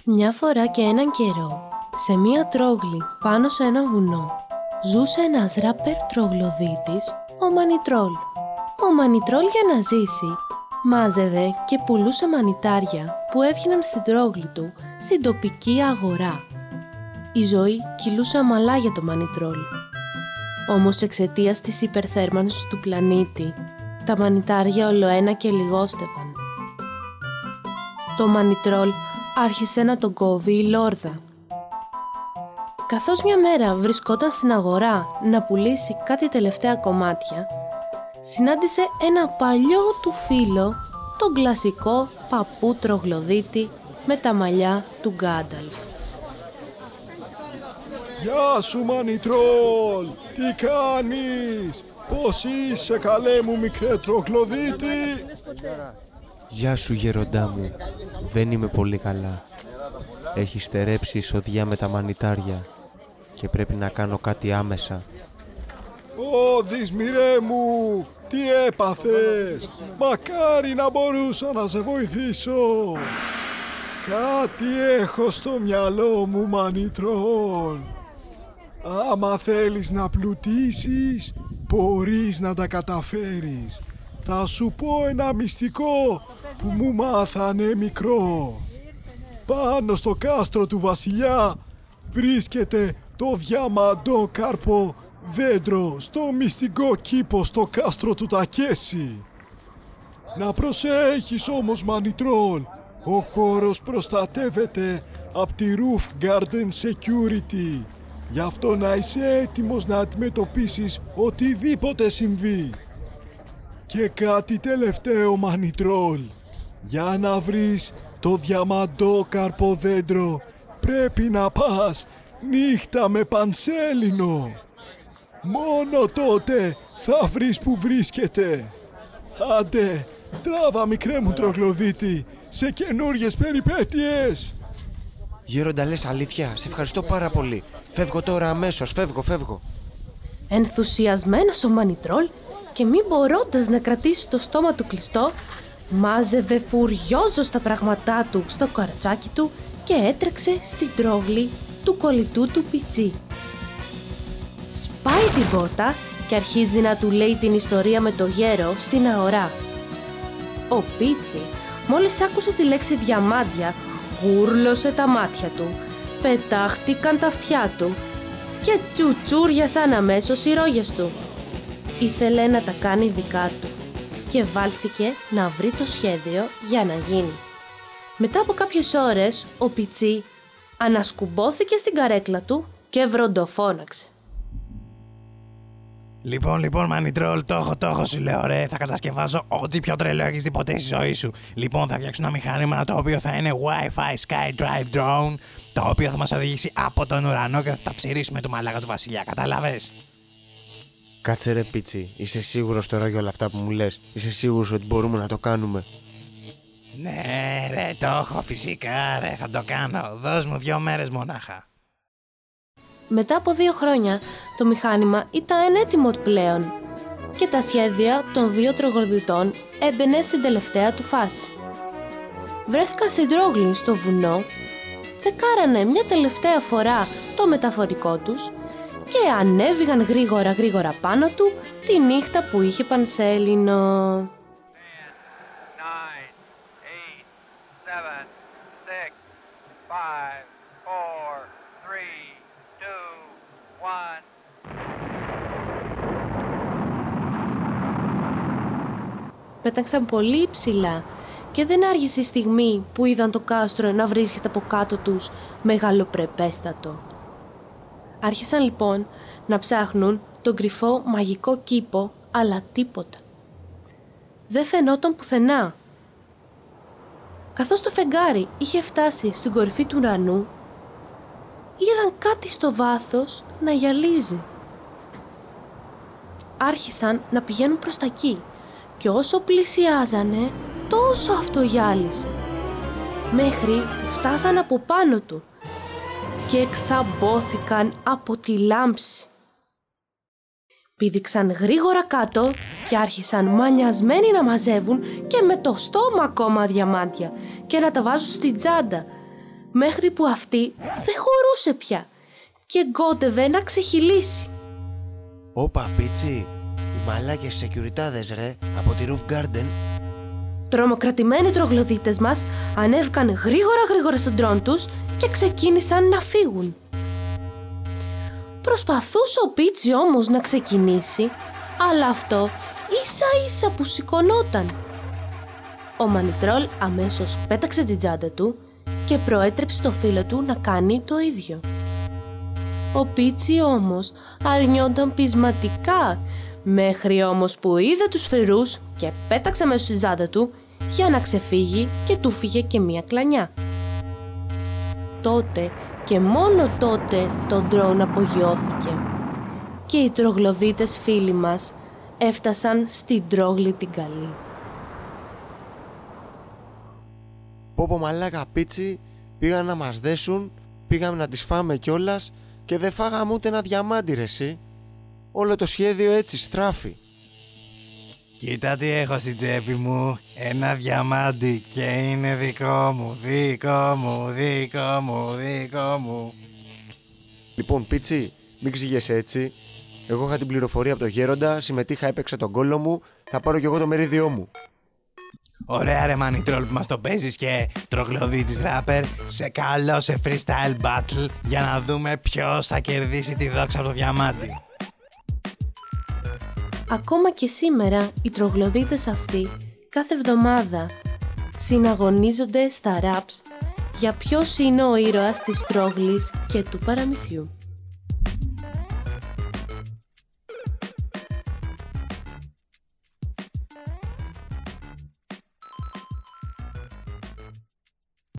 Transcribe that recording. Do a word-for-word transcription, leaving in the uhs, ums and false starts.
Μια φορά και έναν καιρό, σε μία τρόγλη πάνω σε ένα βουνό, ζούσε ένας ράπερ τρογλωδίτης, ο Μανιτρόλ. Ο Μανιτρόλ για να ζήσει, μάζευε και πουλούσε μανιτάρια που έβγαιναν στην τρόγλη του, στην τοπική αγορά. Η ζωή κυλούσε αμαλά για το Μανιτρόλ. Όμως εξαιτίας της υπερθέρμανσης του πλανήτη, τα μανιτάρια ολοένα και λιγόστευαν. Το Μανιτρόλ άρχισε να τον κόβει η λόρδα. Καθώς μια μέρα βρισκόταν στην αγορά να πουλήσει κάτι τελευταία κομμάτια, συνάντησε ένα παλιό του φίλο, τον κλασικό παππού τρογλωδίτη με τα μαλλιά του Γκάνταλφ. Γεια σου Μανιτρόλ, τι κάνεις, πώς είσαι καλέ μου μικρέ τρογλωδίτη? Γεια σου γεροντά μου, δεν είμαι πολύ καλά. Έχει στερέψει εισοδιά με τα μανιτάρια και πρέπει να κάνω κάτι άμεσα. Ω δυσμυρέ μου, τι έπαθες, μακάρι να μπορούσα να σε βοηθήσω. Κάτι έχω στο μυαλό μου Μανιτρόλ. Άμα θέλεις να πλουτίσεις, μπορείς να τα καταφέρεις. Θα σου πω ένα μυστικό που μου μάθανε μικρό. Πάνω στο κάστρο του βασιλιά βρίσκεται το διαμαντόκαρπο δέντρο στο μυστικό κήπο στο κάστρο του Τακέσι. Να προσέχεις όμως Μανιτρόλ, ο χώρος προστατεύεται από τη Roof Garden Security. Γι' αυτό να είσαι έτοιμος να αντιμετωπίσεις οτιδήποτε συμβεί. Και κάτι τελευταίο Μανιτρόλ, για να βρεις το διαμαντόκαρπο δέντρο πρέπει να πας νύχτα με πανσέλινο. Μόνο τότε θα βρεις που βρίσκεται. Άντε, τράβα μικρέ μου τρογλωδίτη σε καινούριες περιπέτειες. Γέροντα, λες αλήθεια, σε ευχαριστώ πάρα πολύ. Φεύγω τώρα αμέσως, φεύγω, φεύγω. Ενθουσιασμένος ο Μανιτρόλ και μη μπορώντας να κρατήσει το στόμα του κλειστό, μάζευε φουριόζος τα πράγματά του στο καρατσάκι του και έτρεξε στην τρόγλη του κολλητού του Πιτσί. Σπάει την πόρτα και αρχίζει να του λέει την ιστορία με το γέρο στην αγορά. Ο Πίτσι, μόλις άκουσε τη λέξη διαμάντια, γούρλωσε τα μάτια του, πετάχτηκαν τα αυτιά του και τσουτσούριασαν αμέσως οι ρόγες του. Ήθελε να τα κάνει δικά του και βάλθηκε να βρει το σχέδιο για να γίνει. Μετά από κάποιες ώρες, ο Πιτσί ανασκουμπόθηκε στην καρέκλα του και βροντοφώναξε. Λοιπόν, λοιπόν, Μανιτρόλ, το έχω, το έχω, σου λέω, ρε. Θα κατασκευάσω ό,τι πιο τρελό έχεις δει ποτέ στη ζωή σου. Λοιπόν, θα φτιάξω ένα μηχάνημα το οποίο θα είναι Wi-Fi Sky Drive Drone, το οποίο θα μας οδηγήσει από τον ουρανό και θα τα ψηρίσουμε του μαλάκα του βασιλιά. Κατάλαβες? Κάτσε ρε Πίτσι, είσαι σίγουρος τώρα για όλα αυτά που μου λες? Είσαι σίγουρος ότι μπορούμε να το κάνουμε? Ναι, ρε, το έχω, φυσικά, ρε, θα το κάνω. Δώσ' μου δύο μέρες μονάχα. Μετά από δύο χρόνια, το μηχάνημα ήταν έτοιμο πλέον και τα σχέδια των δύο τρογλωδιτών έμπαινε στην τελευταία του φάση. Βρέθηκαν στην τρόγλη στο βουνό, τσεκάρανε μια τελευταία φορά το μεταφορικό τους και ανέβηγαν γρήγορα γρήγορα πάνω του τη νύχτα που είχε πανσέλινο. Πέταξαν πολύ υψηλά και δεν άργησε η στιγμή που είδαν το κάστρο να βρίσκεται από κάτω τους μεγαλοπρεπέστατο. Άρχισαν λοιπόν να ψάχνουν τον κρυφό μαγικό κήπο, αλλά τίποτα. Δεν φαινόταν πουθενά. Καθώς το φεγγάρι είχε φτάσει στην κορυφή του ουρανού, είδαν κάτι στο βάθος να γυαλίζει. Άρχισαν να πηγαίνουν προς τα εκεί και όσο πλησιάζανε, τόσο αυτό γυάλισε, μέχρι που φτάσαν από πάνω του και εκθαμπόθηκαν από τη λάμψη. Πήδηξαν γρήγορα κάτω και άρχισαν μανιασμένοι να μαζεύουν και με το στόμα ακόμα διαμάντια και να τα βάζουν στην τσάντα. μέχρι που αυτή δεν χωρούσε πια και γκότευε να ξεχυλήσει. Όπα, Πίτσι, οι μαλάκες σεκιουριτάδες ρε, από τη Roof Garden. Τρομοκρατημένοι τρογλωδίτες μας ανέβηκαν γρήγορα γρήγορα στον τρόν τους και ξεκίνησαν να φύγουν. Προσπαθούσε ο Πίτσι όμως να ξεκινήσει, αλλά αυτό ίσα ίσα που σηκωνόταν. Ο Μανιτρόλ αμέσως πέταξε την τσάντα του και προέτρεψε το φίλο του να κάνει το ίδιο. Ο Πίτσι όμως αρνιόταν πεισματικά, μέχρι όμως που είδε τους φρυρούς και πέταξε μέσα στην τσάντα του για να ξεφύγει και του φύγε και μία κλανιά. Τότε και μόνο τότε το ντρόουν απογειώθηκε και οι τρογλωδίτες φίλοι μας έφτασαν στην Τρόγλη την καλή. Πόπο μαλάκα, Πίτσι, πήγαν να μας δέσουν, πήγαμε να τις φάμε κιόλας και δεν φάγαμε ούτε ένα διαμάντι ρε εσύ. Όλο το σχέδιο έτσι στράφει. Κοίτα τι έχω στην τσέπη μου, ένα διαμάντι και είναι δικό μου, δικό μου, δικό μου, δικό μου. Λοιπόν, Πίτσι, μην ξηγέσαι έτσι. Εγώ είχα την πληροφορία από το γέροντα, συμμετείχα, έπαιξα τον κόλλο μου, θα πάρω κι εγώ το μερίδιό μου. Ωραία ρε Μανιτρόλ που μας το παίζεις και τρογλωδίτης ράπερ, σε καλό σε freestyle battle για να δούμε ποιος θα κερδίσει τη δόξα από το διαμάντι. Ακόμα και σήμερα οι τρογλωδίτες αυτοί κάθε εβδομάδα συναγωνίζονται στα raps για ποιος είναι ο ήρωας της Τρόγλης και του παραμυθιού.